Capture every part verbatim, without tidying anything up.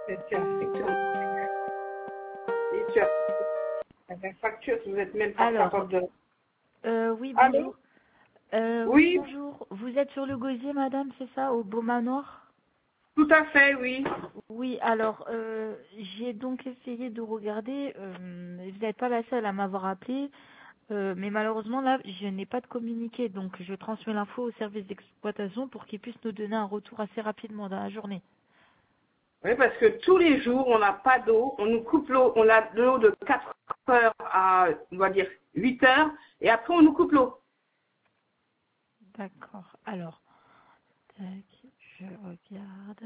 Et tiens, facture. Et tiens, la facture, vous n'êtes même pas Alors, capable de... euh, oui, Allô? bonjour. Euh, oui, Oui, bonjour. Vous êtes sur le gosier, madame, c'est ça, au Beau Manoir? tout à fait, oui. Oui, alors, euh, j'ai donc essayé de regarder. Euh, vous n'êtes pas la seule à m'avoir appelé. Euh, mais malheureusement, là, je n'ai pas de communiqué. Donc, je transmets l'info au service d'exploitation pour qu'ils puissent nous donner un retour assez rapidement dans la journée. Oui, parce que tous les jours, on n'a pas d'eau. On nous coupe l'eau. On a de l'eau de quatre heures à, on va dire, huit heures. Et après, on nous coupe l'eau. D'accord. Alors, tac, je regarde.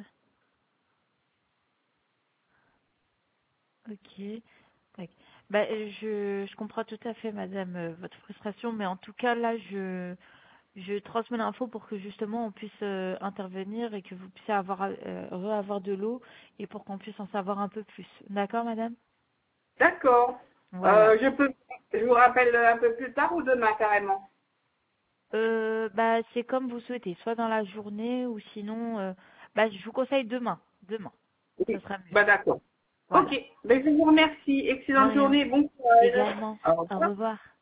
Ok. Tac. Bah, euh, je, je comprends tout à fait, madame, euh, votre frustration, mais en tout cas, là, je, je transmets l'info pour que justement on puisse euh, intervenir et que vous puissiez avoir, euh, re-avoir de l'eau et pour qu'on puisse en savoir un peu plus. D'accord, madame? D'accord. Voilà. Euh, je peux, je vous rappelle un peu plus tard ou demain carrément. Euh, bah, c'est comme vous souhaitez, soit dans la journée ou sinon, euh, bah, je vous conseille demain. Demain, ça Oui. sera mieux. Bah d'accord. Ok. Voilà. Ben, je vous remercie. De Excellente rien. journée. Bon courage. Également. Au Au revoir. revoir.